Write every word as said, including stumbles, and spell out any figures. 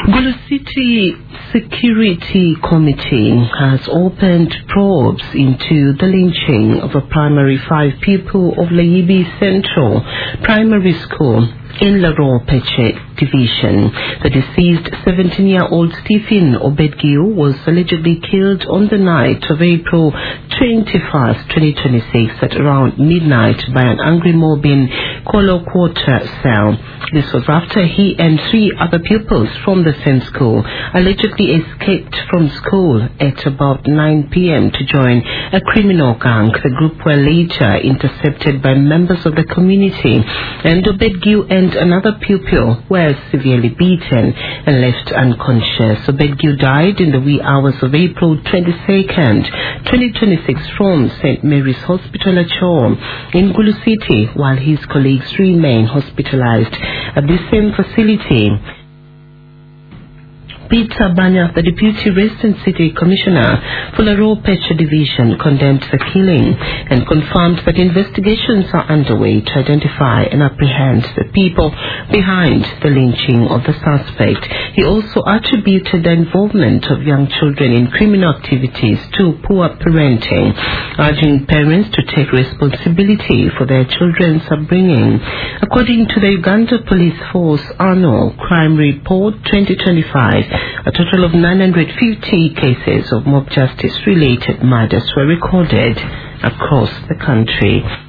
Gulu City Security Committee has opened probes into the lynching of a primary five pupil of Laibi Central Primary School in Laropeche Division. The deceased seventeen-year-old Stephen Obedgiu was allegedly killed on the night of April twenty-first, twenty twenty-six at around midnight by an angry mob in Kolo Quarter cell. This was after he and three other pupils from the same school allegedly escaped from school at about nine p m to join a criminal gang. The group were later intercepted by members of the community, and Obedgiu and another pupil were severely beaten and left unconscious. Obedgiu died in the wee hours of April twenty-second, twenty twenty-six from Saint Mary's Hospital Achor in Gulu City, while his colleagues remain hospitalized at the same facility. Peter Banya, the Deputy Resident City Commissioner for Laropeche Division, condemned the killing and confirmed that investigations are underway to identify and apprehend the people behind the lynching of the suspect. He also attributed the involvement of young children in criminal activities to poor parenting, urging parents to take responsibility for their children's upbringing. According to the Uganda Police Force Annual Crime Report twenty twenty-five, a total of nine hundred fifty cases of mob justice-related murders were recorded across the country.